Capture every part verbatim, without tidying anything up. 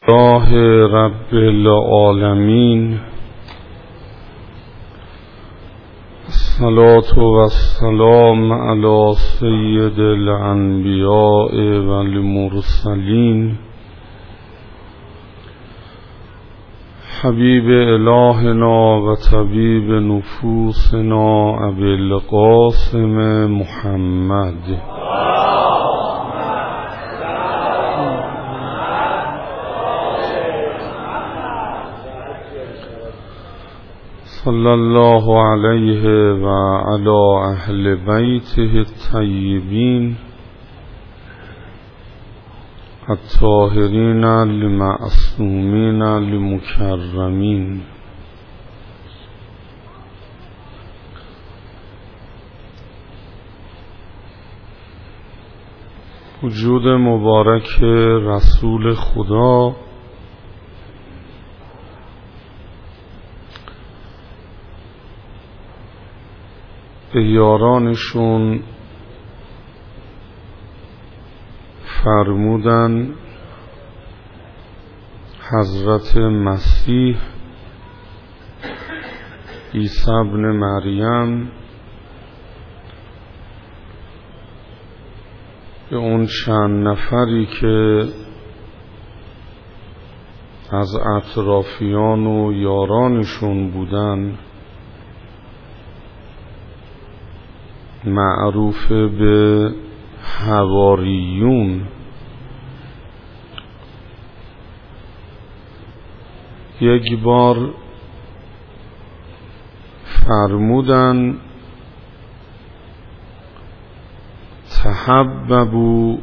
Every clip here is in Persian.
الله رب العالمین، الصلاة والسلام علی سید الانبیاء والمرسلین، حبیب الهنا و طبیب نفوسنا ابی القاسم محمد. صلی الله علیه و علی اهل بیته الطیبین الطاهرین المعصومین المکرمین. وجود مبارک رسول خدا به یارانشون فرمودن حضرت مسیح عیسی ابن مریم به اون چند نفری که از اطرافیان و یارانشون بودن، معروف به حواریون، یک بار فرمودن تحببوا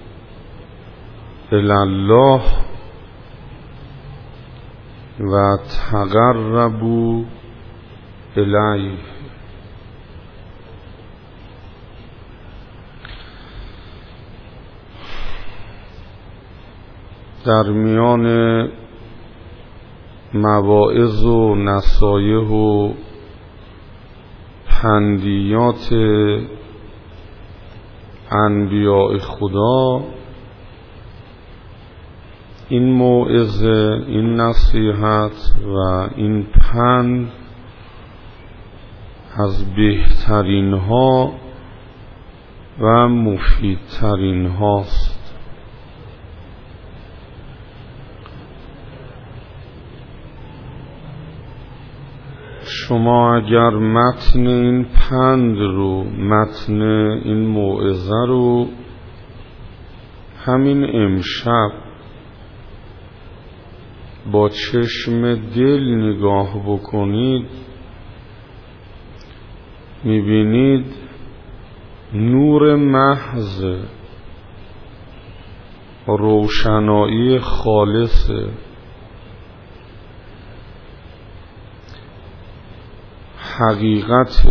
الی الله و تقربوا الیه. در میان مواعظ و نصایح و پندیات انبیاء خدا این موعظه، این نصیحت و این پند از بهترین ها و مفیدترین هاست. شما اگر متن این پند رو، متن این موعظه رو همین امشب با چشم دل نگاه بکنید، میبینید نور محض، روشنایی خالصه، حقیقت.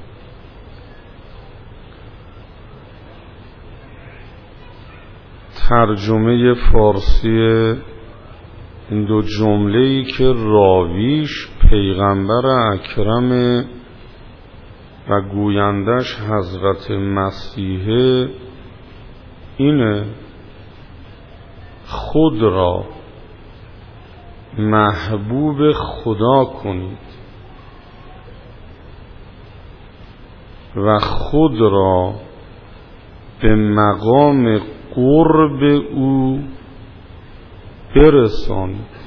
ترجمه فارسی این دو جمله‌ای که راویش پیغمبر اکرم و گویندش حضرت مسیح اینه: خود را محبوب خدا کنید و خود را به مقام قرب او برسانید.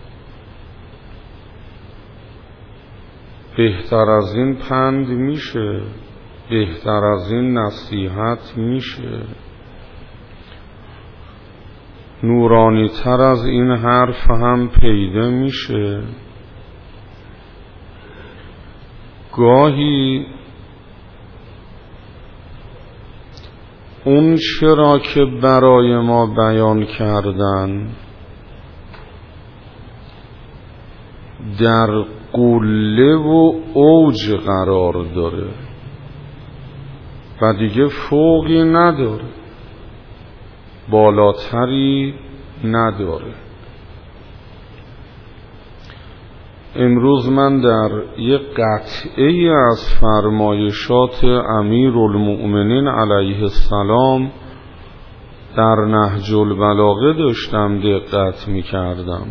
بهتر از این پند میشه؟ بهتر از این نصیحت میشه؟ نورانی تر از این حرف هم پیدا میشه؟ گاهی اون چرا که برای ما بیان کردن در قله و اوج قرار داره و دیگه فوقی نداره، بالاتری نداره. امروز من در یک قطعه از فرمایشات امیرالمؤمنین علیه السلام در نهج البلاغه داشتم دقت می کردم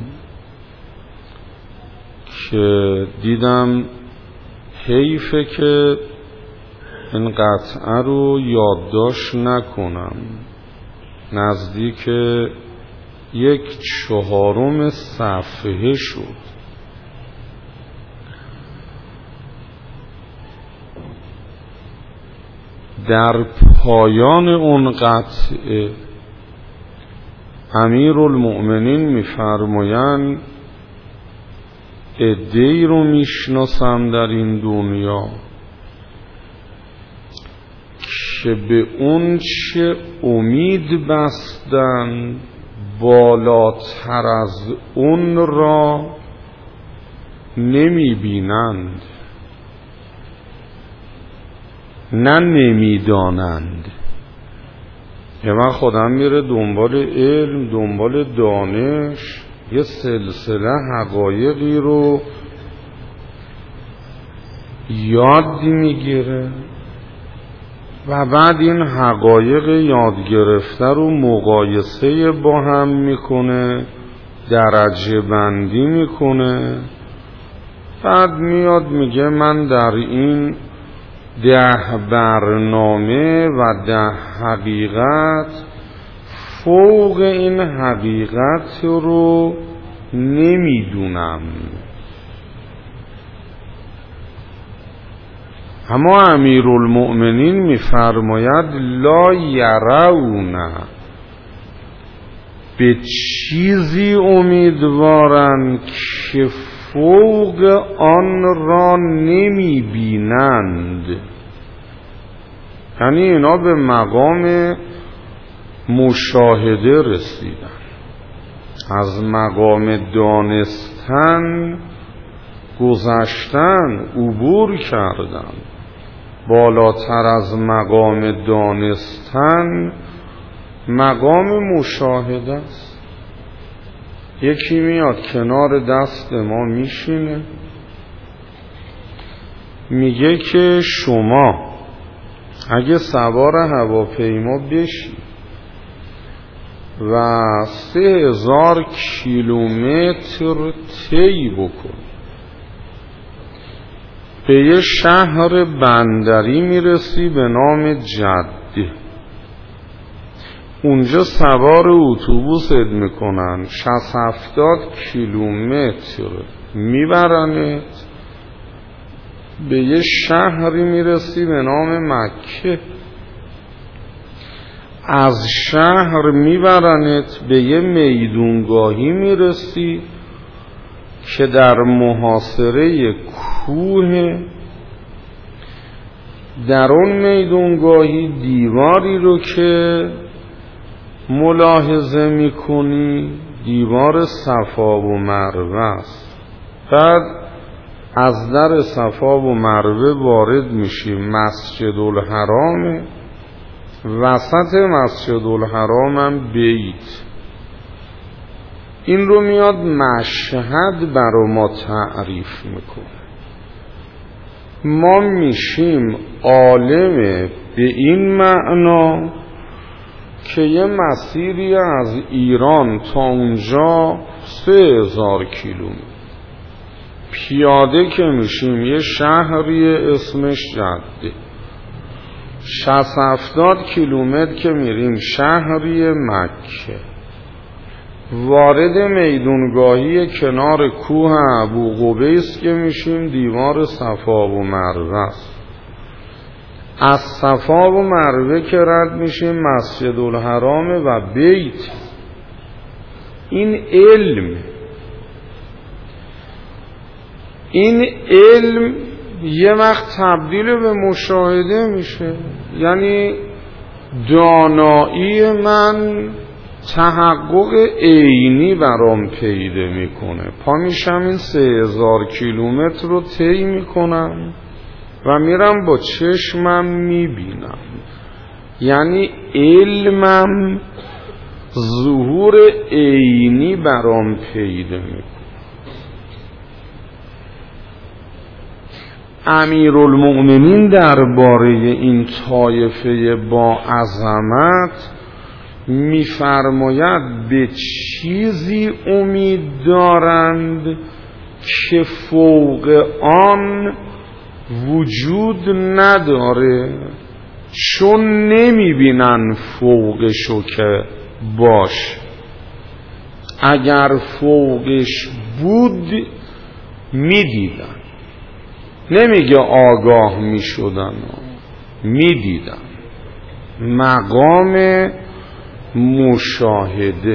که دیدم حیفه که این قطعه رو یادداشت نکنم. نزدیک یک چهارم صفحه شد. در پایان اون قطعه امیرالمؤمنین می‌فرمایند عده‌ای رو میشناسم در این دنیا که به اون چه امید بستن بالاتر از اون را نمی بینند، نه نمی دانند. یه وقت خودم میره دنبال علم، دنبال دانش، یه سلسله حقایقی رو یاد میگیره و بعد این حقایق یاد گرفته رو مقایسه با هم میکنه، درجه بندی میکنه، بعد میاد میگه من در این ده برنامه و ده حقیقت فوق این حقیقت رو نمیدونم. اما امیرالمؤمنین میفرماید لا یرون، به چیزی امیدوارند که فوق آن را نمیبینند. یعنی اینا به مقام مشاهده رسیدن، از مقام دانستن گذشتن، عبور کردن، بالاتر از مقام دانستن مقام مشاهده است. یکی میاد کنار دست ما میشینه میگه که شما اگه سوار هواپیما بشی و سه هزار کیلومتر طی بکنی به یه شهر بندری میرسی به نام جده، اونجا سوار اتوبوست میکنن، شصت هفتاد کیلومتر میبرنت به یه شهری میرسی به نام مکه، از شهر میبرنت به یه میدونگاهی میرسی که در محاصره کوه، در اون میدونگاهی دیواری رو که ملاحظه میکنی دیوار صفا و مروه است. بعد از در صفا و مروه وارد میشی مسجد الحرام، وسط مسجد الحرام هم بیت. این رو میاد مشهد برا ما تعریف میکنه. ما میشیم عالم به این معنا که یه مسیری از ایران تا اونجا سه هزار کیلومتر، پیاده که میشیم یه شهری اسمش جده، شصت هفتاد کیلومتر که میریم شهری مکه، وارد میدونگاهی کنار کوه ابوقبیس که میشیم دیوار صفا و مروه است. از صفا و مروه که رد میشیم مسجد الحرام و بیت. این علم این علم یه وقت تبدیل به مشاهده میشه. یعنی دانایی من تحقق عینی برام پیدا میکنه. پا میشم این سه هزار کیلومتر رو طی میکنم و میرم با چشمم میبینم. یعنی علمم ظهور عینی برام پیدا میکنه. امیرالمؤمنین درباره این طایفه با عظمت می‌فرماید به چیزی امید دارند که فوق آن وجود نداره، چون نمی‌بینن فوقشو که باش. اگر فوقش بود می‌دیدن، نمیگه آگاه می‌شدن، می‌دیدن. مقام مشاهده.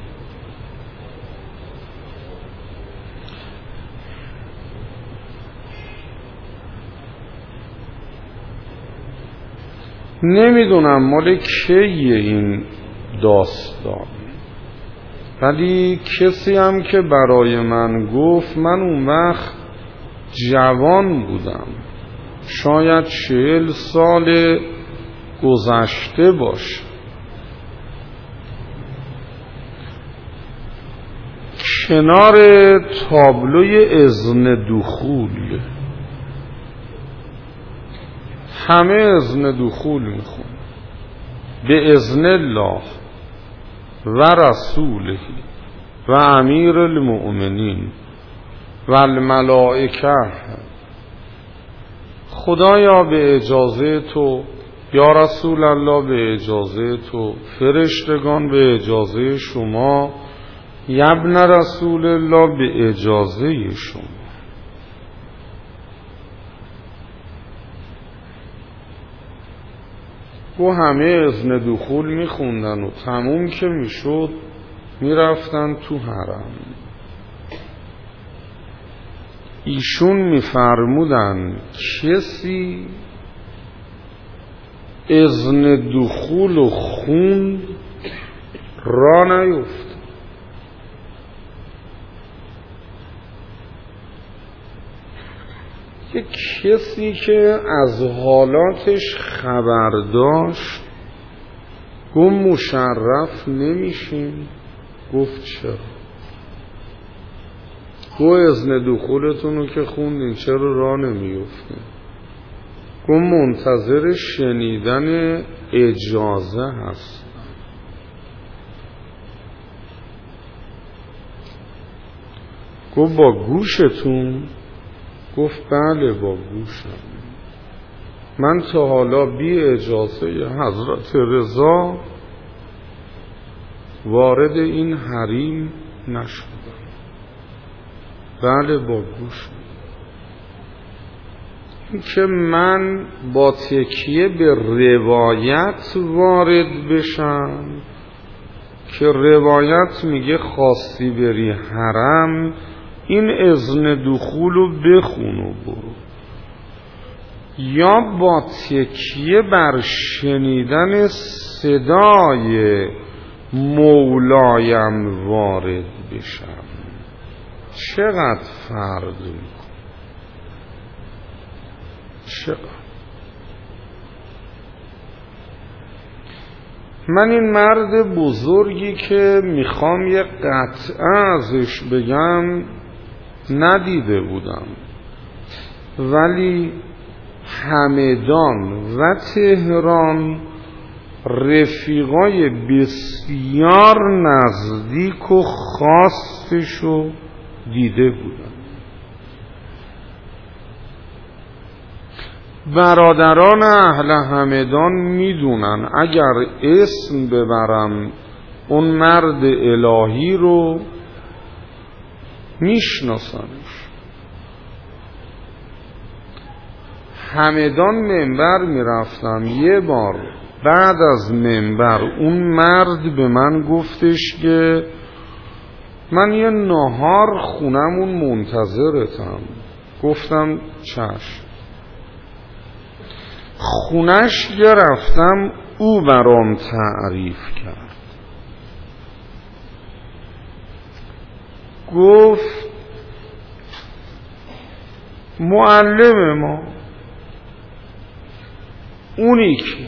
نمیدونم مال کیه این داستان، ولی کسی هم که برای من گفت، من اون وقت جوان بودم، شاید چهل سال گذشته باشه. کنار تابلوی اذن دخول، همه اذن دخول میخون، به اذن الله و رسوله و امیر المؤمنین و الملائکه. خدایا به اجازه تو، یا رسول الله به اجازه تو، فرشتگان به اجازه شما، ابن رسول الله به اجازه شما. و همه اذن دخول میخوندن و تموم که میشد میرفتن تو حرم. ایشون میفرمودن کسی اذن دخول و خوند را نیفت. یک کسی که از حالاتش خبر داشت گفت مشرف نمیشیم. گفت چرا؟ گفت اذن دخولتون رو که خوندین چرا راه نمیفتین؟ گفت منتظر شنیدن اجازه هست. گفت با گوشتون؟ گفت بله با گوشم. من تا حالا بی اجازه حضرت رضا وارد این حریم نشدم. بله با گوشم. این که من با تکیه به روایت وارد بشم که روایت میگه خواستی بری حرم این اذن دخولو بخون و برو، یا با تکیه بر شنیدن صدای مولایم وارد بشم. چقدر فرق میکنه؟ چقدر؟ من این مرد بزرگی که میخوام یه قطعه ازش بگم ندیده بودم، ولی همدان و تهران رفیقای بسیار نزدیک و خاصشو دیده بودم. برادران اهل همدان میدونن اگر اسم ببرم اون مرد الهی رو میشناسنش. همدان منبر میرفتم، یه بار بعد از منبر اون مرد به من گفتش که من یه نهار خونمون منتظرتم. گفتم چشم. خونش یه رفتم، او برام تعریف کرد. گفت معلم ما اونی که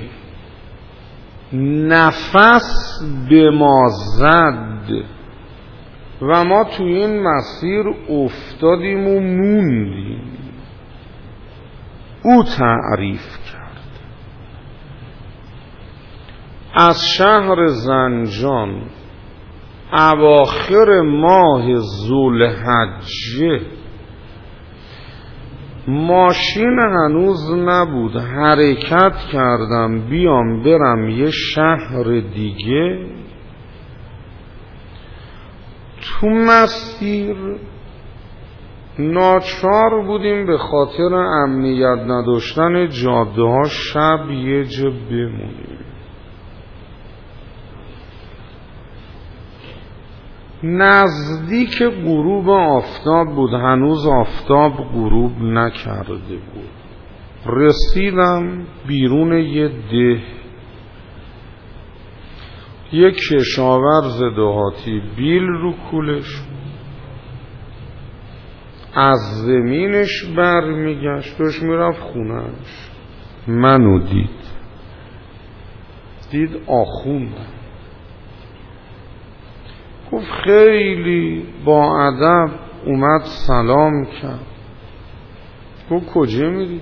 نفس به ما زد و ما تو این مسیر افتادیم و موندیم، او تعریف کرد. از شهر زنجان اواخر ماه ذوالحجه، ماشین هنوز نبود، حرکت کردم بیام برم یه شهر دیگه. تو مسیر ناچار بودیم به خاطر امنیت نداشتن جاده ها شب یه جا بمونیم. نزدیک غروب آفتاب بود، هنوز آفتاب غروب نکرده بود. رسیدم بیرون یه ده، یه کشاورز دهاتی بیل رو کولش از زمینش بر میگشت، داشت میرفت خونهش. منو دید دید آخوندم، گفت خیلی با ادب اومد سلام کرد. گفت کجا میری؟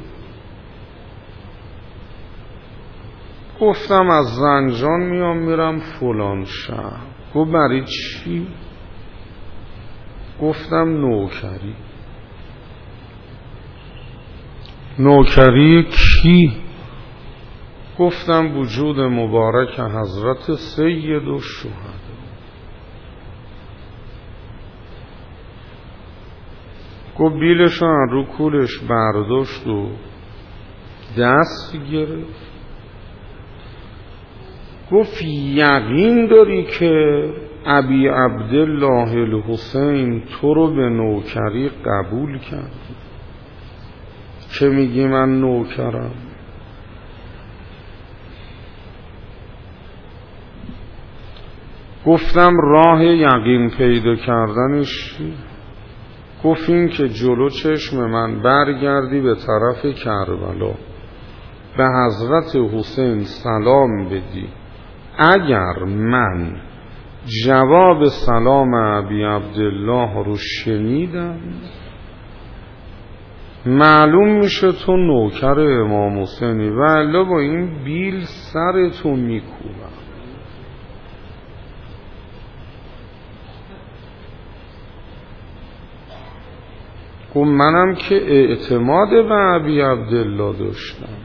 گفتم از زنجان میام میرم فلان شهر. گفت برای چی؟ گفتم نوکری. نوکری کی؟ گفتم وجود مبارک حضرت سید الشهدا. گفت بیلشان رو کولش برداشت و دست گرفت. گفت یقین داری که ابی عبدالله الحسین تو رو به نوکری قبول کرد که میگی من نوکرم؟ گفتم راه یقین پیدا کردنش چی؟ گفت این که جلو چشم من برگردی به طرف کربلا به حضرت حسین سلام بدی، اگر من جواب سلام ابی عبدالله رو شنیدم معلوم میشه تو نوکر امام حسینی، ولی با این بیل سر تو میکوبم. خب منم که اعتماد به ابی عبدالله داشتم.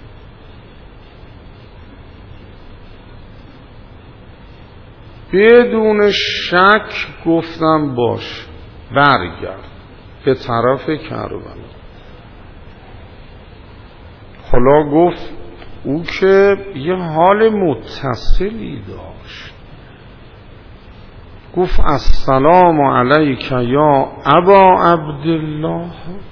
بدون شک گفتم باش برگرد به طرف کربلا. حالا گفت او که یه حال متصلی داشت، گفت السلام علیک یا ابا عبدالله.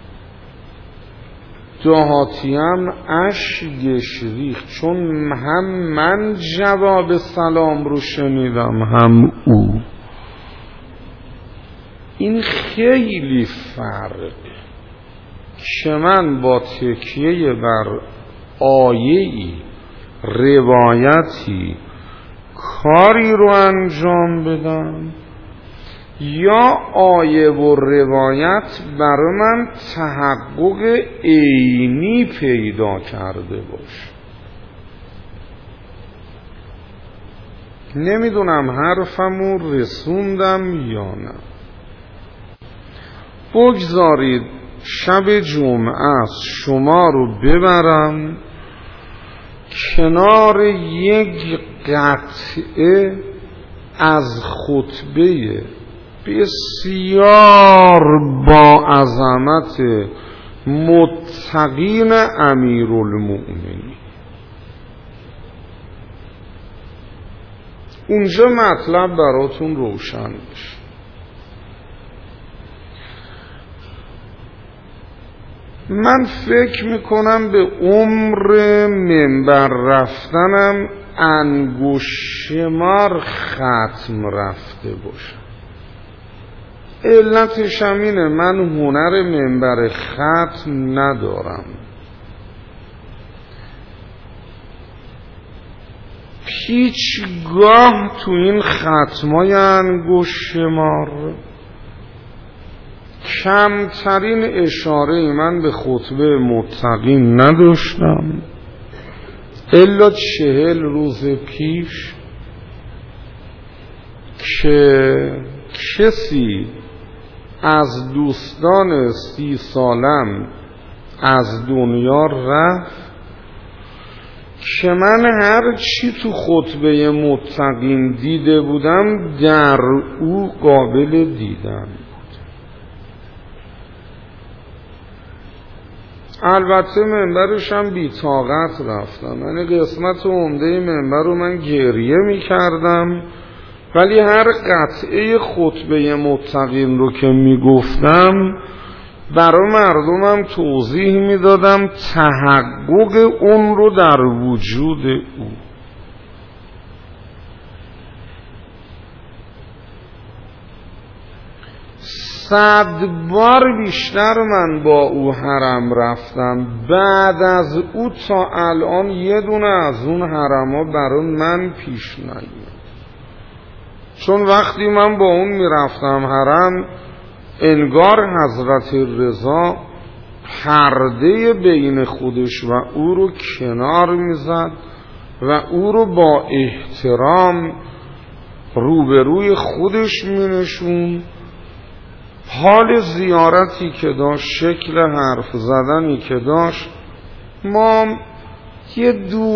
دهاتیم اشکش ریخت، چون هم من جواب سلام رو شنیدم هم او. این خیلی فرق که من با تکیه بر آیه‌ای روایتی کاری رو انجام بدم یا آیه و روایت برای من تحقق عینی پیدا کرده باشه. نمیدونم حرفمو رسوندم یا نه. بگذارید شب جمعه است شما رو ببرم کنار یک قطعه از خطبه بسیار با عظمت متقین امیرالمؤمنین. اونجا مطلب براتون روشن بشه. من فکر میکنم به عمر منبر رفتنم انگشت‌شمار ختم رفته باشه. علتش هم اینه من هنر منبر ختم ندارم. هیچگاه تو این ختمای انگشت‌شمار کمترین اشاره من به خطبه متقین نداشتم. الا چهل روز پیش که کسی از دوستان سی سالم از دنیا رفت که من هر چی تو خطبه متقین دیده بودم در او قابل دیدن بود. البته منبرش هم بی طاقت رفتم، یعنی قسمت عمده منبر رو من گریه می کردم، ولی هر قطعه خطبه متقین رو که می گفتم برای مردمم توضیح می دادم تحقق اون رو در وجود او. صد بار بیشتر من با او حرم رفتم، بعد از او تا الان یه دونه از اون حرم‌ها برای من پیش نیامد. چون وقتی من با اون میرفتم حرم، انگار حضرت رضا پرده بین خودش و او رو کنار میزد و او رو با احترام روبروی خودش مینشون. حال زیارتی که داشت، شکل حرف زدنی که داشت، ما یه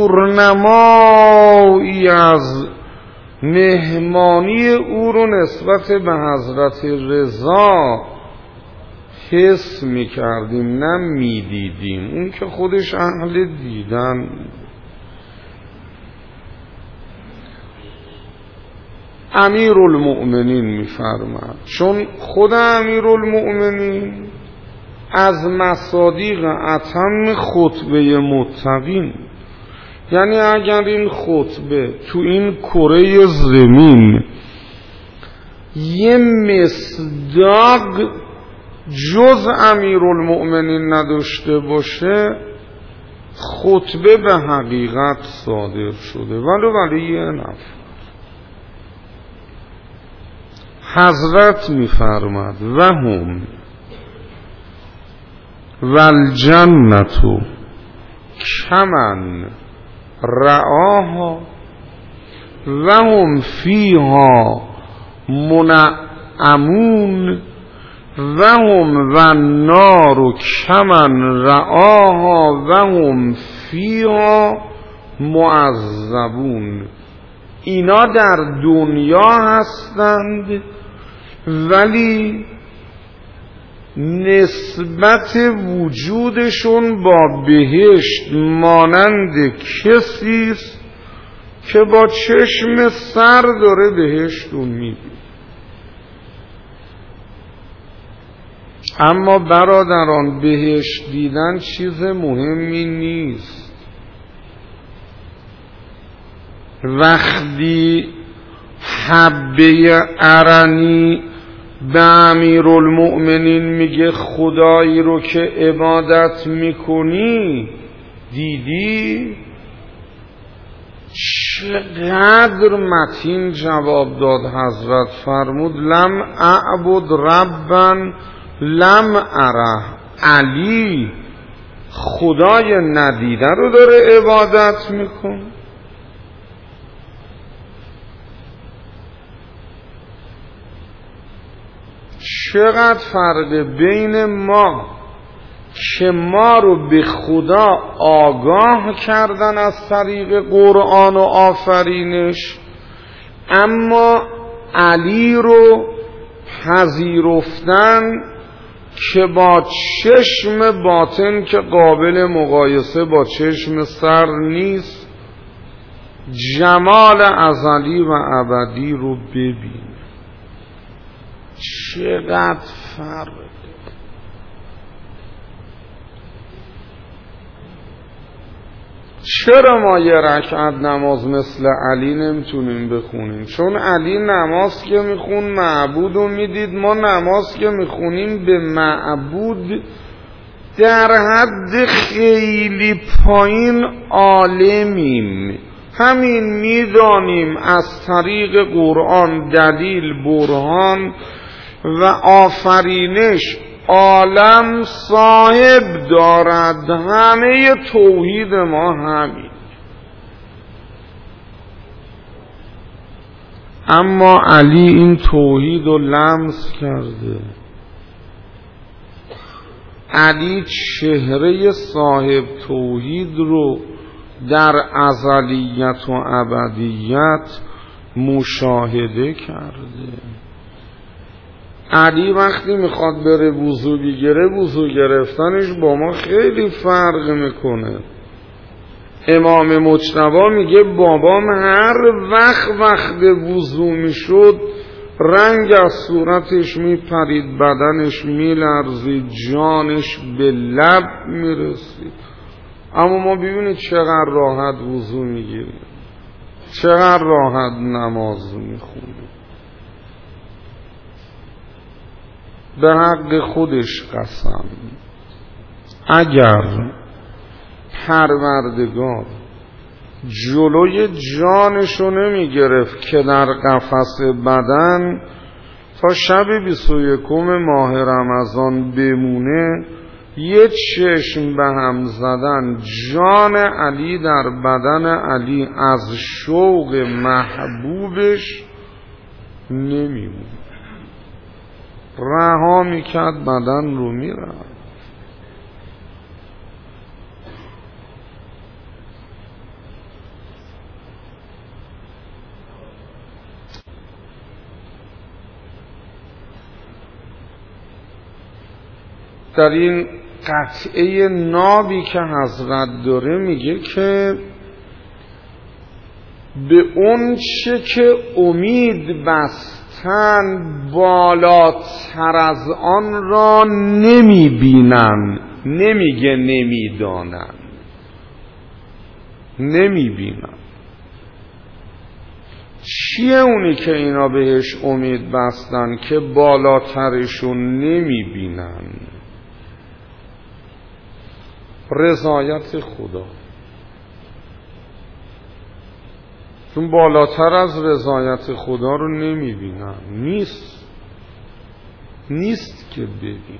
دورنمایی از مهمانی او رو نسبت به حضرت رضا حس می کردیم، نه می دیدیم. اون که خودش اهل دیدن. امیرالمؤمنین می فرماد، چون خود امیرالمؤمنین از مصادیق اتم خطبه متقین، یعنی اگر این خطبه تو این کره زمین یه مصداق جز امیرالمؤمنین نداشته باشه، خطبه به حقیقت صادر شده. ولو ولی یه نفر حضرت می‌فرماد و هم والجنة کمن رعاها و هم فیها منعمون و هم و النار کمن رعاها و هم فیها معذبون. اینا در دنیا هستند ولی نسبت وجودشون با بهشت مانند کسیست که با چشم سر داره بهشت رو می‌بینه. اما برادران، بهشت دیدن چیز مهمی نیست. وقتی حبه ارنی به امیرالمؤمنین میگه خدایی رو که عبادت میکنی دیدی؟ چقدر متین جواب داد حضرت. فرمود لم اعبد ربا لم اره. علی خدای ندیده رو داره عبادت میکنه. چقدر فرق بین ما که ما رو به خدا آگاه کردن از طریق قرآن و آفرینش، اما علی رو پذیرفتن که با چشم باطن که قابل مقایسه با چشم سر نیست، جمال ازلی و ابدی رو ببین. چقدر فرق. چرا ما یه رکعت نماز مثل علی نمیتونیم بخونیم؟ چون علی نماز که میخون معبود رو میدید، ما نماز که میخونیم به معبود در حد خیلی پایین عالمیم. همین میدانیم از طریق قرآن دلیل، برهان و آفرینش عالم صاحب دارد. همه توحید ما همین. اما علی این توحید رو لمس کرده. علی چهره صاحب توحید رو در ازلیت و ابدیت مشاهده کرده. علی وقتی میخواد بره وضو بگیره، وضو گرفتنش با ما خیلی فرق میکنه. امام مجتبی میگه بابام هر وقت وقت وضو میشد رنگ از صورتش میپرید، بدنش میلرزید، جانش به لب میرسید. اما ما ببینید چقدر راحت وضو میگیریم، چقدر راحت نماز میخونیم. به حق خودش قسم، اگر پروردگار جلوی جانشو نمی گرفت که در قفس بدن تا شب بیست و یکم ماه رمضان بمونه، یه چشم به هم زدن جان علی در بدن علی از شوق محبوبش نمیمونه، رها میکرد بدن رو میرفت. در این قطعه نابی که حضرت داره میگه که به اون چه که امید بستن بالاتر از آن را نمیبینن، نمیگه نمیدانن، نمیبینن. چیه اونی که اینا بهش امید بستن که بالاترشون نمیبینن؟ رضایت خدا. چون بالاتر از رضایت خدا رو نمیبینن، نیست نیست که ببین.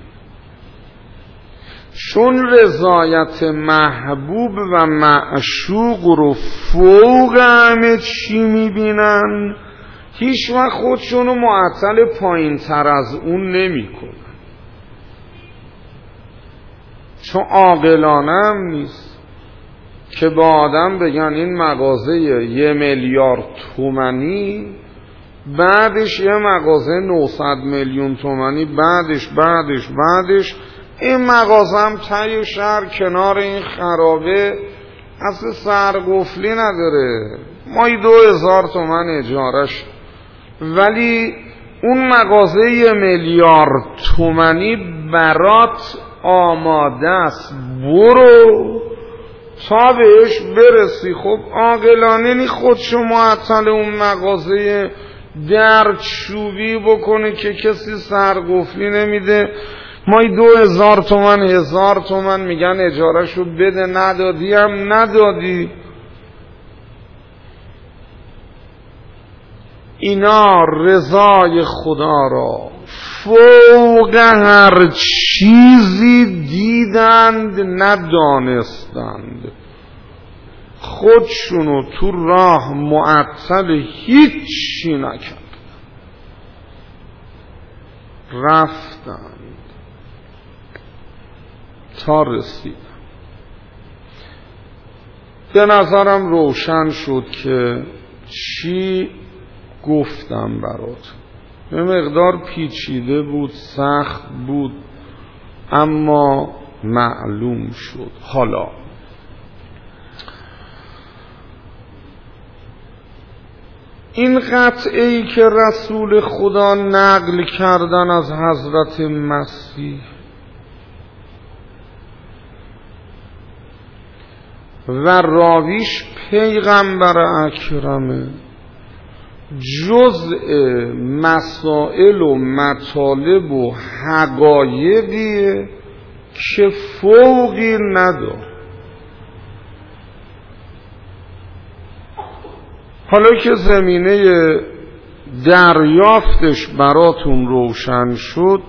چون رضایت محبوب و معشوق رو فوق همه چی میبینن، هیچ وقت خودشون رو معطل پایین تر از اون نمی کنن. چون عاقلانه هم نیست که با آدم بگن این مغازه یه میلیارد تومانی، بعدش یه مغازه نهصد میلیون تومانی، بعدش بعدش بعدش این مغازه هم ته شهر کنار این خرابه اصلا سرقفلی نداره، مایی دو هزار تومن اجارش، ولی اون مغازه یه میلیارد تومانی برات آماده است، برو تا بهش برسی. خب عاقلانه نی خودشو معطل اون مغازه در چوبی بکنه که کسی سرقفلی نمیده، مایی دو هزار تومن هزار تومن میگن اجارهشو بده، ندادی هم ندادی. اینا رضای خدا را فوق هر چیزی دیدند ندانستند، خودشونو تو راه معطل هیچی نکرد، رفتند تا رسیدن. به نظرم روشن شد که چی گفتم برات. به مقدار پیچیده بود، سخت بود، اما معلوم شد. حالا این قطعه ای که رسول خدا نقل کردن از حضرت مسیح و راویش پیغمبر اکرمه، جزء مسائل و مطالب و حقایقیه که فوقی نداره. حالا که زمینه دریافتش براتون روشن شد،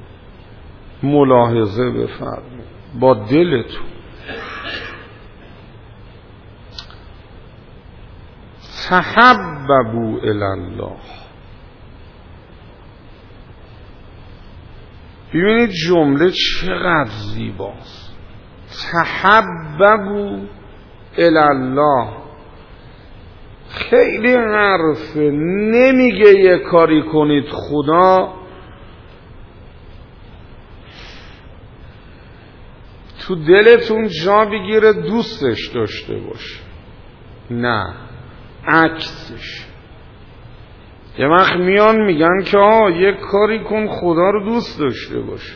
ملاحظه بفرمایید با دلتون. تحببوا الی الله. ببینید جمله چقدر زیباست. تحببوا الی الله. خیلی حرفه، نمیگه یه کاری کنید خدا تو دلتون جا بگیره دوستش داشته باشه. نه، عکسش. یه وقت میان میگن که آه یه کاری کن خدا رو دوست داشته باشه.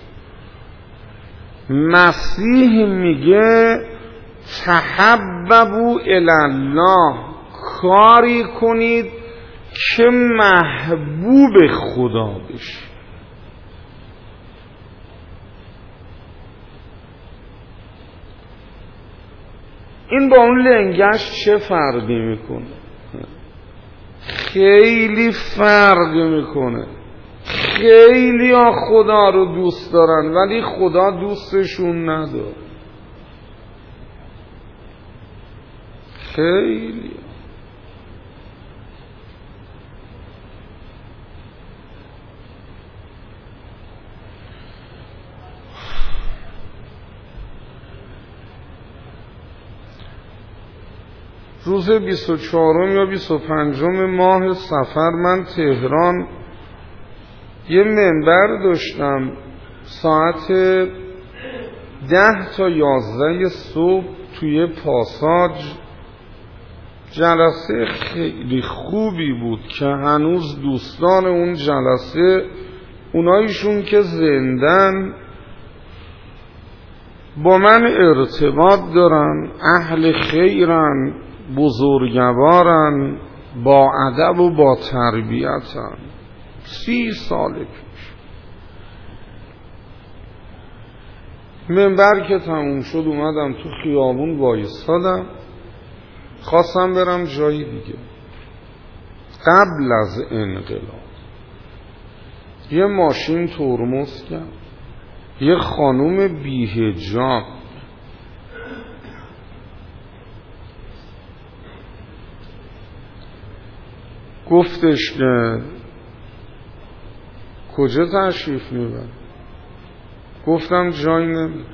مسیح میگه تحببوا الی الله، کاری کنید که محبوب خدا بشه. این با اون لنگش چه فرقی میکنه؟ خیلی فرق میکنه. خیلی ها خدا رو دوست دارن ولی خدا دوستشون نداره. خیلی روز بیست و چهارم یا بیست و پنجم ماه صفر من تهران یه منبر داشتم. ساعت ده تا یازده صبح توی پاساژ جلسه خیلی خوبی بود که هنوز دوستان اون جلسه، اونایشون که زندن، با من ارتباط دارن، اهل خیرن، بزرگوارن، با ادب و با تربیتن. سی سال پیش منبر که تموم شد اومدم تو خیابون وایسادم، خواستم برم جایی دیگه. قبل از انقلاب یه ماشین ترمز کرد، یه خانوم بی‌حجاب گفتش که کجا تشریف میبر؟ گفتم جایی نمیره.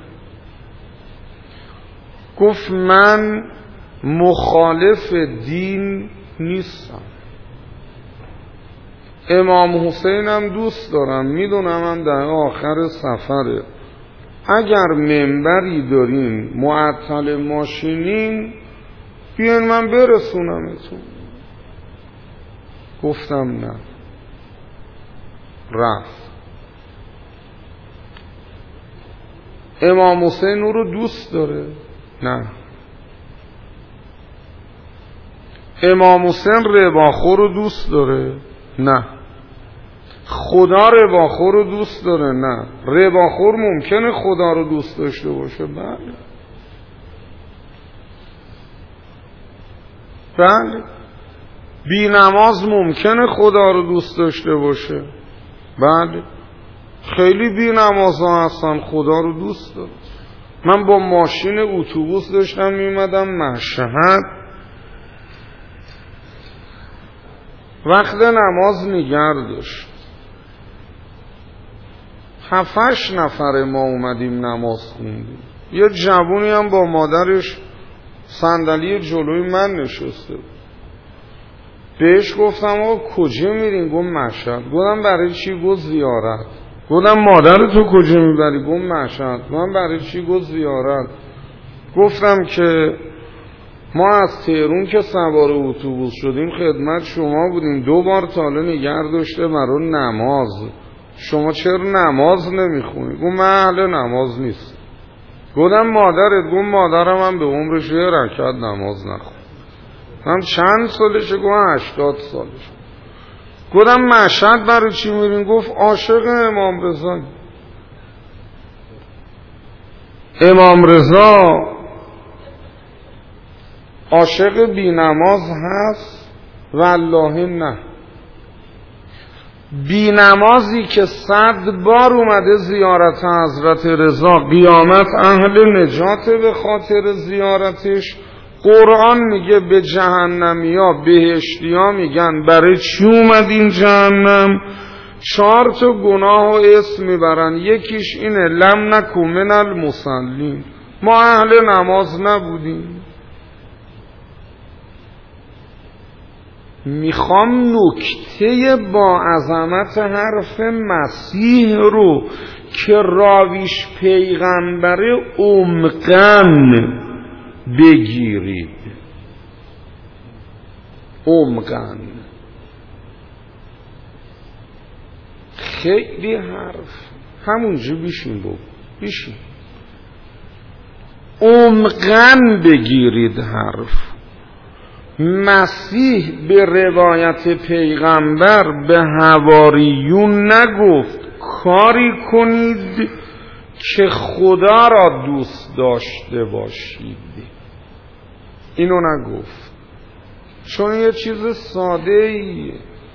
گفت من مخالف دین نیستم، امام حسینم دوست دارم، میدونم هم در آخر سفره، اگر منبری دارین معطل ماشینین بیاین من برسونمتون. گفتم نه. رفت. امام حسین او رو دوست داره؟ نه. امام حسین رباخور رو دوست داره؟ نه. خدا رباخور رو دوست داره؟ نه. رباخور ممکنه خدا رو دوست داشته باشه؟ بله بله. بی نماز ممکنه خدا رو دوست داشته باشه؟ بله. خیلی بی نماز ها هستن خدا رو دوست داره. من با ماشین اتوبوس داشتم میمدم مشهد، وقت نماز نگر داشت، هفتش نفر ما اومدیم نماز خوندیم. یه جوونی هم با مادرش صندلی جلوی من نشسته بود. بهش گفتم آقا کجا میرین؟ گفت مشهد. گفتم برای چی؟ گفت زیارت. گفتم مادر تو کجا میبری؟ گفت مشهد. من برای چی؟ گفت زیارت. گفتم که ما از تهران که سوار اتوبوس شدیم خدمت شما بودیم، دو بار تاله نگر داشته برای نماز، شما چرا نماز نمیخونی؟ گفت من اهل نماز نیست. گفتم مادرت؟ گفت مادرم هم به عمرش یه رکعت نماز نخون. هم چند سالشه؟ گفت هشتاد سالشه. گفتم مشهد برای چی میرین؟ گفت عاشق امام رضا. امام رضا عاشق بی نماز هست؟ والله نه. بی نمازی که صد بار اومده زیارت حضرت رضا، قیامت اهل نجات به خاطر زیارتش، قرآن میگه به جهنمی ها بهشتی ها میگن برای چی اومدین جهنم؟ چهار تا گناه و اسم میبرن. یکیش اینه لم نکن من المصلین، ما اهل نماز نبودیم. میخوام نکته با عظمت حرف مسیح رو که راویش پیغمبر عمقاً بگیرید. عمقاً خیلی حرف همونجا بیشین بگو بیشین عمقاً بگیرید حرف. مسیح به روایت پیغمبر به حواریون نگفت کاری کنید که خدا را دوست داشته باشید، اینو نگفت، چون یه چیز ساده ایه.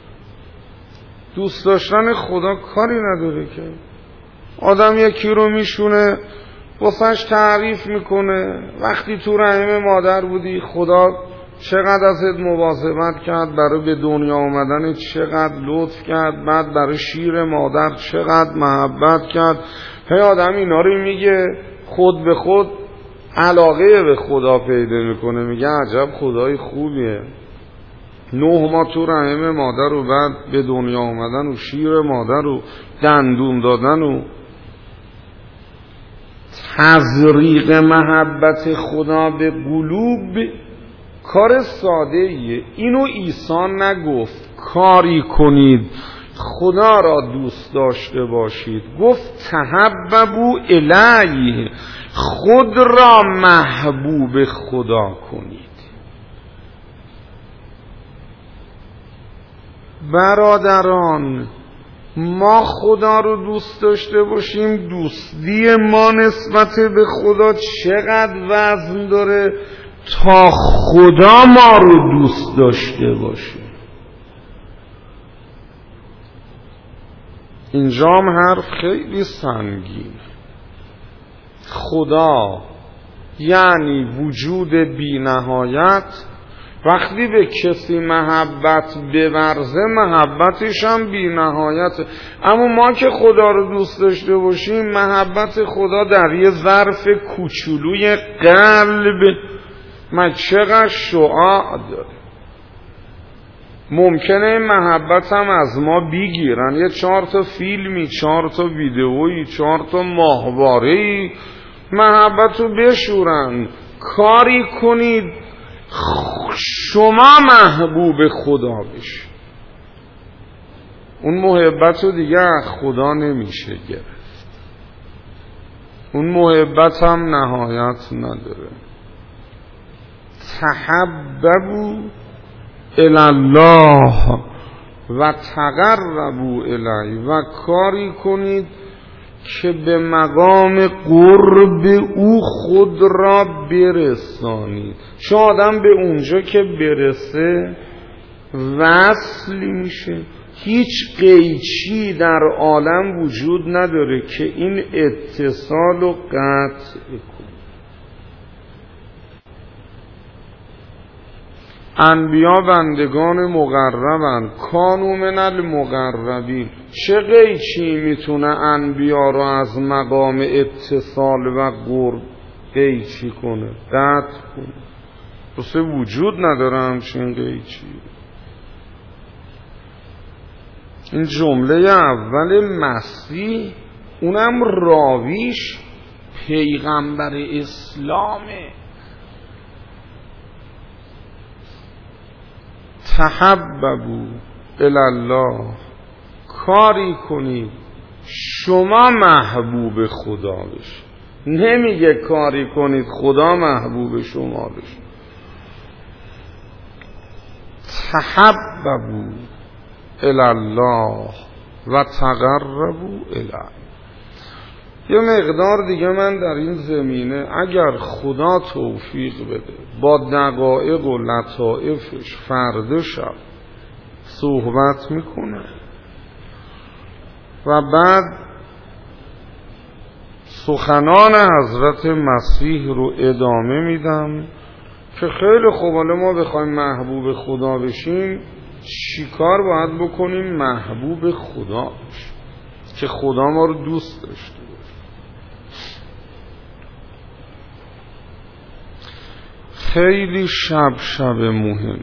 دوست داشتن خدا کاری نداره که آدم یکی رو میشونه واسش تعریف میکنه. وقتی تو رحم مادر بودی خدا چقدر ازت مواظبت کرد، برای به دنیا آمدن چقدر لطف کرد، بعد برای شیر مادر چقدر محبت کرد. هی آدم اینا رو میگه خود به خود علاقه به خدا پیدا میکنه، میگه عجب خدای خوبیه. نه ماه تو رحم مادر و بعد به دنیا آمدن و شیر مادر و دندون دادن و تزریق محبت خدا به قلوب کار ساده ایه. اینو عیسی نگفت کاری کنید خدا را دوست داشته باشید، گفت تحببوا الیه، خود را محبوب خدا کنید. برادران، ما خدا رو دوست داشته باشیم، دوستی ما نسبت به خدا چقدر وزن داره تا خدا ما رو دوست داشته باشه. اینجام حرف خیلی سنگین. خدا یعنی وجود بی نهایت. وقتی به کسی محبت بورزه محبتش هم بی نهایت. اما ما که خدا رو دوست داشته باشیم محبت خدا در یه ظرف کوچولوی قلب ما چقدر شعاع داره. ممکنه این محبت هم از ما بگیرن، یه چهار تا فیلمی، چهار تا ویدئویی، چهار تا ماهواره‌ای محبت رو بشورن. کاری کنید شما محبوب خدا بشید. اون محبت رو دیگه از خدا نمیشه گرفت. اون محبت هم نهایت نداره. تحببوا الی الله و تقربوا الیه، و کاری کنید که به مقام قرب او خود را برسانید. چون آدم به اونجا که برسه وصلی میشه. هیچ قیچی در عالم وجود نداره که این اتصال و قطع کنه. انبیا بندگان مقربند، کانوا من المقربین. چه قیچی میتونه انبیا رو از مقام اتصال و قرب قیچی کنه، قطع کنه؟ بسه وجود نداره همچین قیچی. این جمله اول مسیح، اونم راویش پیغمبر اسلامه. تحببوا الی الله، کاری کنید شما محبوب خدا بشید. نمیگه کاری کنید خدا محبوب شما بشه. تحببوا الی الله و تقربوا الیه. یه مقدار دیگه من در این زمینه اگر خدا توفیق بده با دقایق و لطائفش فردا شب صحبت میکنه و بعد سخنان حضرت مسیح رو ادامه میدم که خیلی خوب، حالا ما بخوایم محبوب خدا بشیم چیکار باید بکنیم محبوب خدا بشیم که خدا ما رو دوست داشته باشه. خیلی شب شب مهم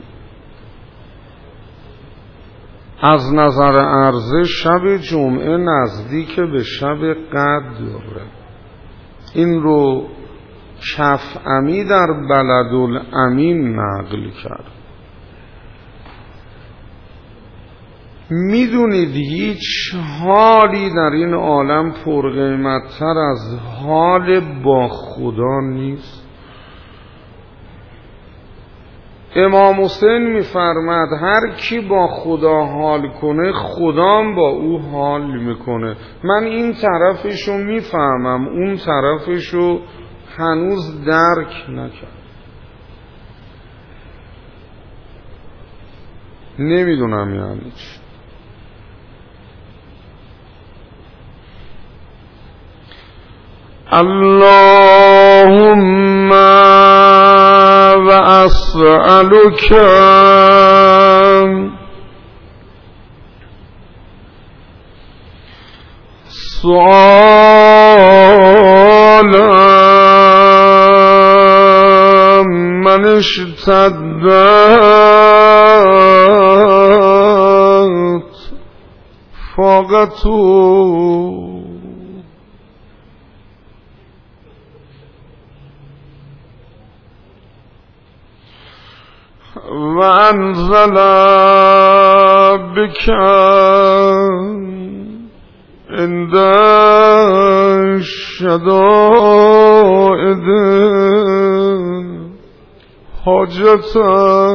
از نظر عرضه. شب جمعه نزدیک به شب قدر. این رو کفعمی در بلدالامین نقل کرد. میدونید هیچ حالی در این عالم پرقیمت‌تر از حال با خدا نیست. امام حسین میفرماد هر کی با خدا حال کنه خدام با او حال میکنه. من این طرفشو میفهمم، اون طرفشو هنوز درک نکرد. نمیدونم یعنی چی. اللهم و اسألک سؤالا من اشتدت فاقته و انزل بك عند الشدائد حاجتا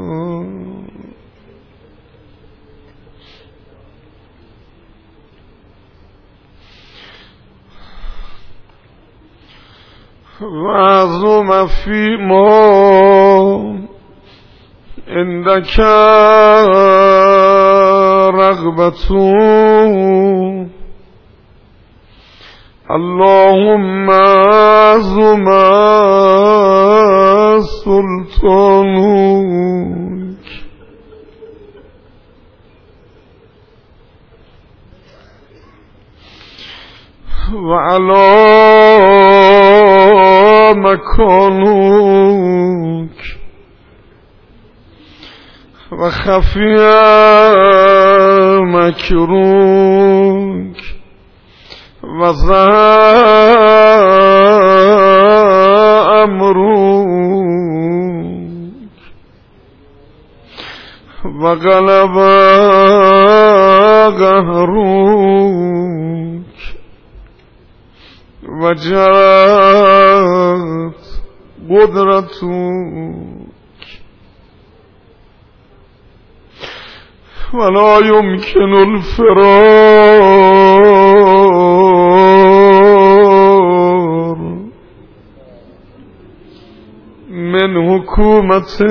و عظم فيما عندك رغبة اللهم عظم سلطانك وعلى مكانك و خفی مکروک و ظهر امروک و غلب قهروک و جرت قدرتوک ولا يمكن الفرار من حكومتك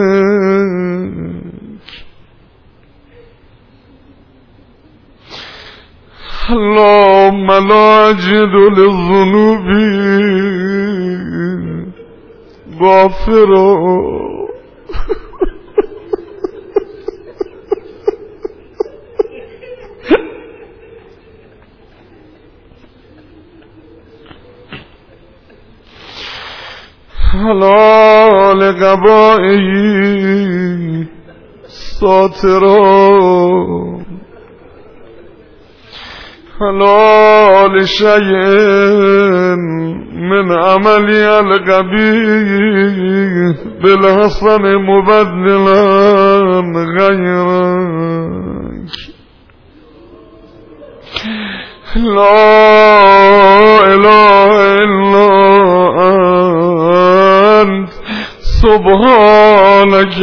اللهم لا أجد للذنوب غافرا حلا لقبائي ساترا حلا لشيء من عملي القبيح بالحسن مبدلا غيرك لا إله إلا أنت سبحانك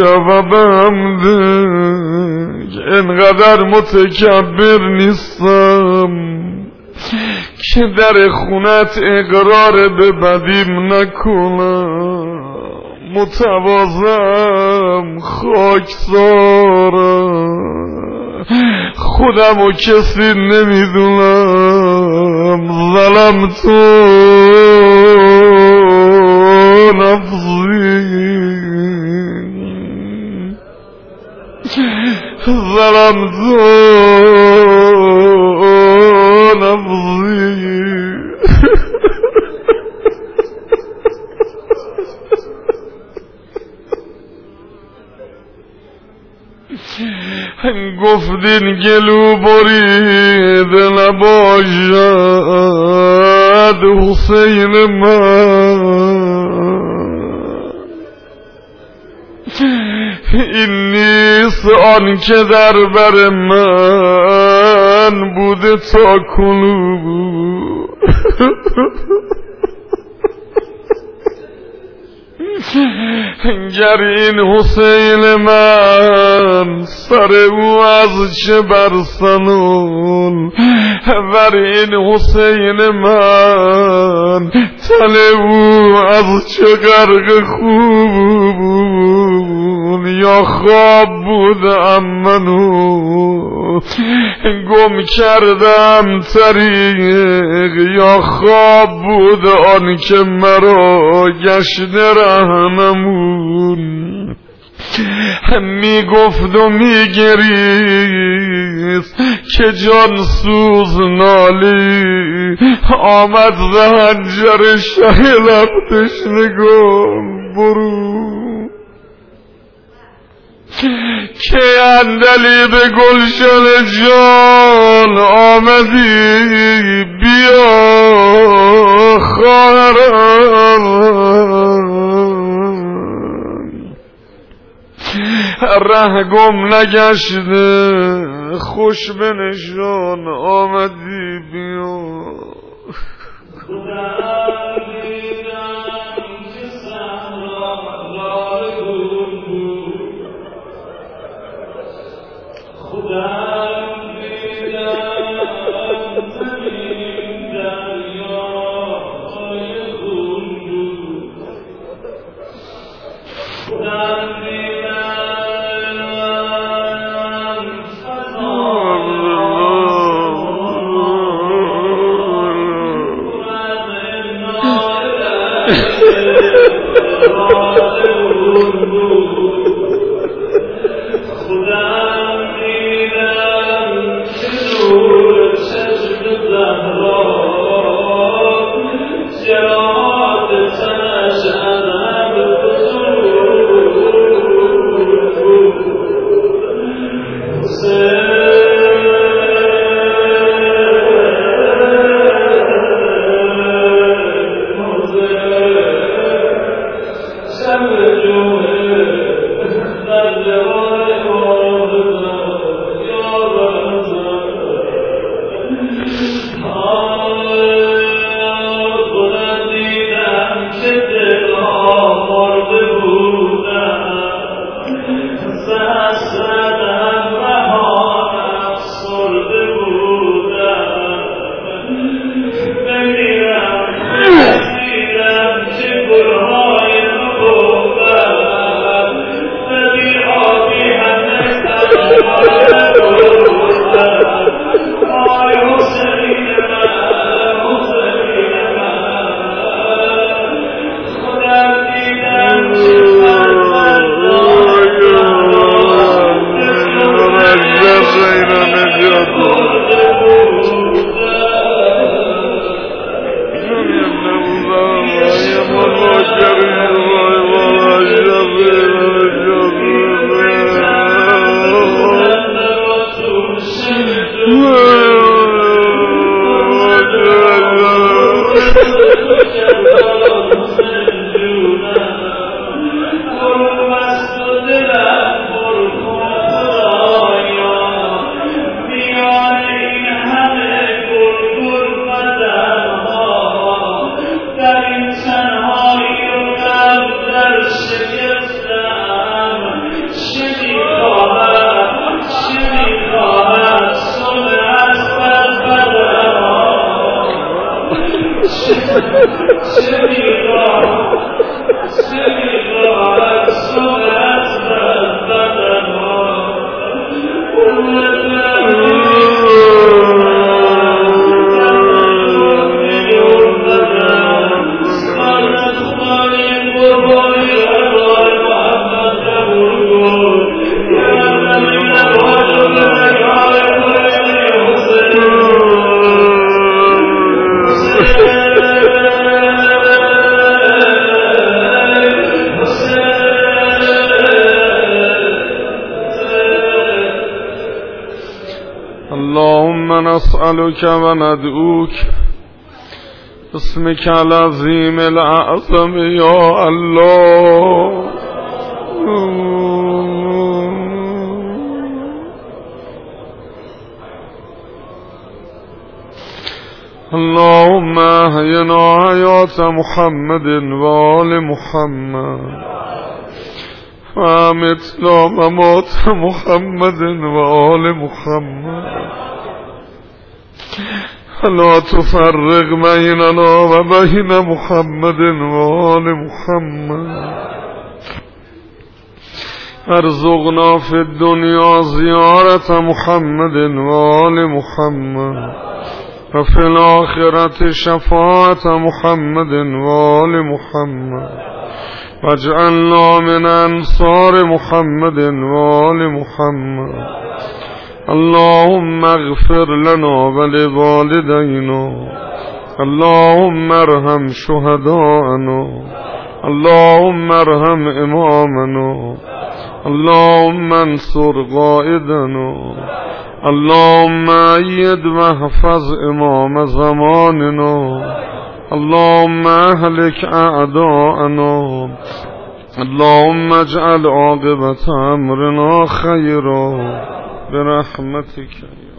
وبحمدك اینقدر متکبر نیستم که در خونت اقرار به بدیم نکنم، متواضعم، خاکسارم، خودم و کسی نمیدونم، ظلمتو نفسی دلم تو نبضی گفتین گلو بریده نباشد حسین من، این نیست آن که در بر من بوده تا کنون. گر این حسین من سر او از چه برسنون، ور این حسین من تن او از چه غرق خون، یا خواب بودم منو گم کردم طریق، یا خواب بود آن که مرا گشت رهنمون. می گفت و می گریست که جان سوز نالی، آمد زهنجر شه لب تشنگان برو، که اندلی به گلشن جان آمدی بیا خواهرم، ره گم نگشته خوش به نشان آمدی بیا. Allah اللهم نسألك وندعوك باسمك العظيم الأعظم يا الله. اللهم احينا حياة محمد وآل محمد وامتنا ممات محمد وآل محمد لا تفرق بيننا وبين محمد وآل محمد. ارزقنا في الدنيا زيارة محمد وآل محمد وفي الآخرة شفاعة محمد وآل محمد واجعلنا من أنصار محمد وآل محمد. اللهم اغفر لنا ولوالدينا، اللهم ارحم شهداءنا، اللهم ارحم إمامنا، اللهم انصر قائدنا، اللهم أيد واحفظ إمام زماننا، اللهم أهلك أعداءنا، اللهم اجعل عاقبة أمرنا خيرا برحمتك.